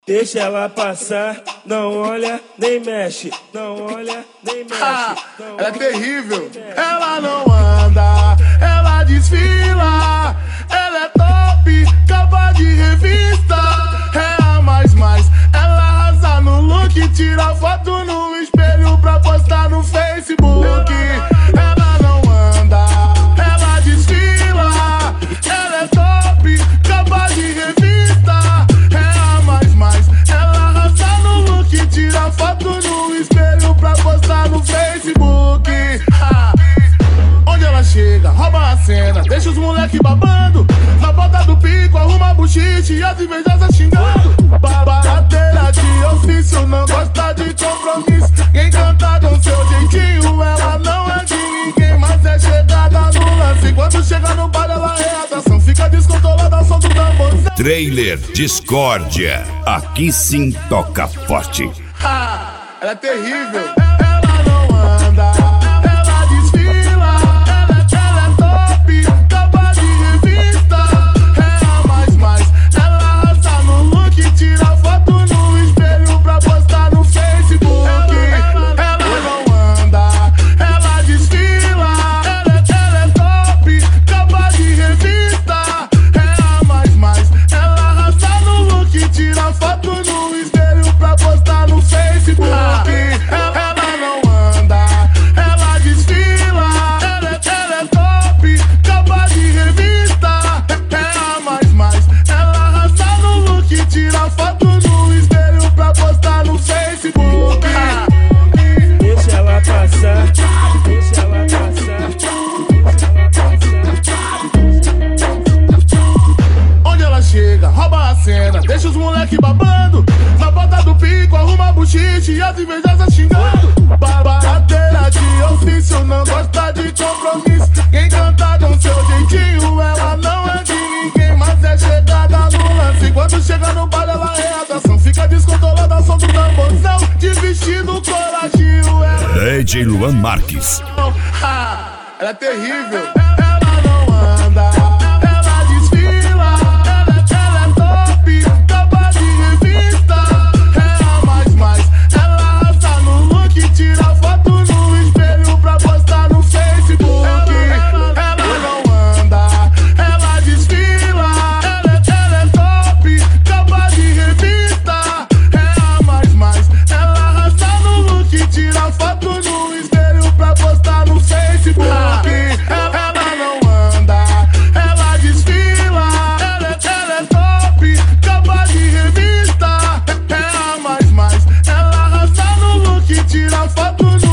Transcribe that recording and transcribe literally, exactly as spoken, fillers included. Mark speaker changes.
Speaker 1: Deixa ela passar, não olha nem mexe, não olha nem mexe. Ah,
Speaker 2: ela é terrível. Ela não anda, ela desfila. Ela é top, capa de revista. É a mais mais, ela arrasa no look. Tira foto no espelho pra postar no Facebook. Ela não anda, ela desfila. Ela é top, capa de revista. É a mais mais, ela arrasa no look. Tira foto no espelho pra postar no Facebook. Ah. Onde ela chega, rouba a cena, deixa os moleque babando. Na ponta do pico, arruma buchiche e as invejosas xingando. Barateira de ofício, não gosta de compromisso. Quem canta com seu jeitinho, ela não é de ninguém, mas é chegada no lance. Quando chega no bar, ela é atração. Fica descontrolada ao som do tambor.
Speaker 3: Trailer Discórdia, aqui sim toca forte.
Speaker 2: Ah, ela é terrível. Ela não anda, ela desfila. Ela, ela é top, capa de revista. É a mais mais, ela arrasa no look. Tira foto no espelho pra postar no Facebook. Ela não anda, ela desfila. Ela, ela é top, capa de revista. É a mais mais, ela arrasa no look. Tira foto no espelho pra postar no Facebook. Ela não anda, ela desfila. Ela, ela é top, capa de revista. É a mais mais, ela arrasa no look. Tira foto no espelho pra postar no Facebook.
Speaker 1: Deixa ela passar, deixa ela passar, deixa ela passar.
Speaker 2: Onde ela chega, rouba a cena, deixa os moleque babando. Na ponta do pico, arruma buchiche e as invejosas xingando. Barateira de ofício, não gosta de compromisso. Quem canta com seu jeitinho, ela não é de ninguém, mas é chegada no lance. Quando chega no bar, ela é atração. Fica descontrolada ao som do tamborzão. De vestido coladinho, ela
Speaker 3: D J Luan Marques.
Speaker 2: Ah, ela é terrível. Ela não anda, ela desfila. Ela, ela é top, capa de revista. É a mais mais, ela arrasa no look. Tira foto no espelho pra postar no Facebook. Ela não anda, ela desfila. Ela, ela é top, capa de revista. É a mais mais, ela arrasa no look. Tira foto no espelho pra postar no Facebook. Ela não anda, ela desfila. Ela, ela é top, capa de revista. É a mais mais, ela arrasa no look. Tira foto no